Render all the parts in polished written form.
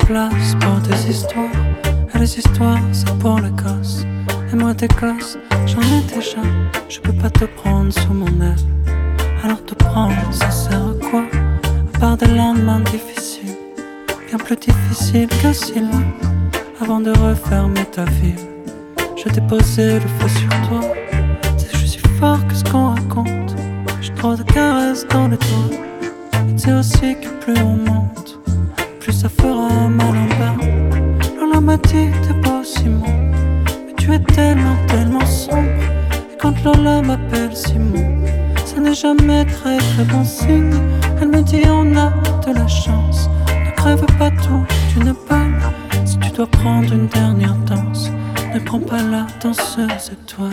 place pour des histoires. Et les histoires, c'est pour les gosses. Et moi des gosses, j'en ai déjà. Je peux pas te prendre sous mon aile. Alors te prendre, ça sert à quoi? À part des lendemains difficiles, bien plus difficiles que si loin. Avant de refermer ta ville, je t'ai posé le feu sur toi. Tu sais, je suis fort que ce qu'on raconte. J'ai trop de caresses dans les doigts. Et tu sais aussi que plus on monte, plus ça fera mal en bas. Lola m'a dit t'es pas Simon, mais tu es tellement, tellement sombre. Et quand Lola m'appelle Simon, ça n'est jamais très très bon signe. Elle me dit on a de la chance, ne crève pas tout d'une balle. Si tu dois prendre une dernière danse, ne prends pas la danseuse étoile.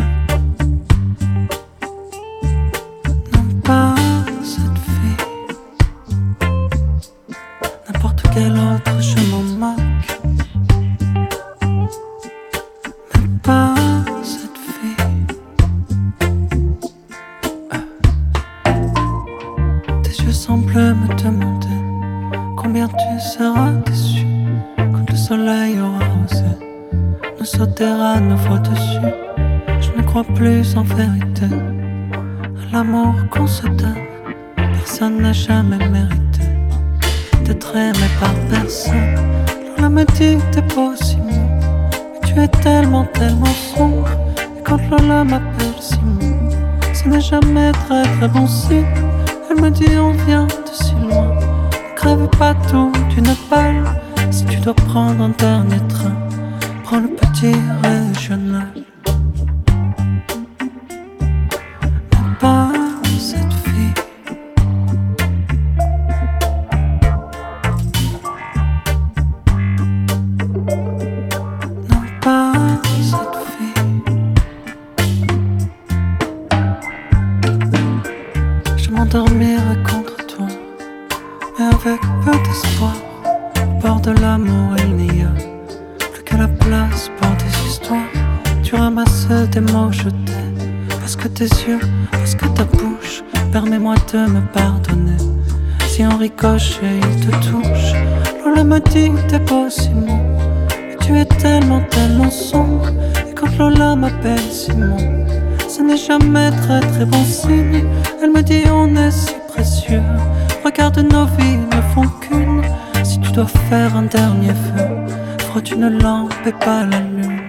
Non pas cette fille, n'importe quelle autre je m'en moque. Mais pas cette fille. Tes yeux semblent me demander combien tu seras déçu quand le soleil aura rosé nous sautera nos fois dessus. Je ne crois plus en vérité à l'amour qu'on se donne. Personne n'a jamais mérité d'être aimé par personne. Lola me dit t'es pas Simon, mais tu es tellement, tellement sombre. Et quand Lola m'appelle Simon, ce n'est jamais très très bon signe. Elle me dit on vient de si loin, ne crève pas tout d'une balle. Si tu dois prendre un dernier train, prends le petit régional. Mais pas cette fille. Non, pas cette fille. Je m'endormirai contre toi, mais avec peu d'espoir. Au bord de l'amour il n'y a plus que la place pour des histoires. Tu ramasses des mots jetés, parce que tes yeux, parce que ta bouche. Permets-moi de me pardonner si on ricoche et il te touche. Lola me dit t'es pas Simon, mais tu es tellement, tellement sombre. Et quand Lola m'appelle Simon, ce n'est jamais très très bon signe. Elle me dit on est si précieux, regarde nos vies ne font qu'une. Si tu dois faire un dernier feu, frotte une lampe et pas la lune.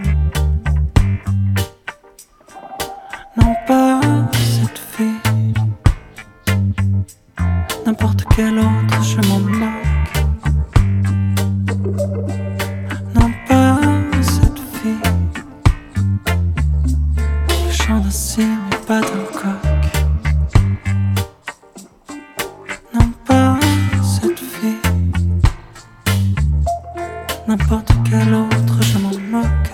Non pas cette fille, n'importe quelle autre je m'en moque. Non pas cette fille, le chant d'un cygne et pas d'un coq. Non pas cette fille, n'importe quelle autre je m'en moque.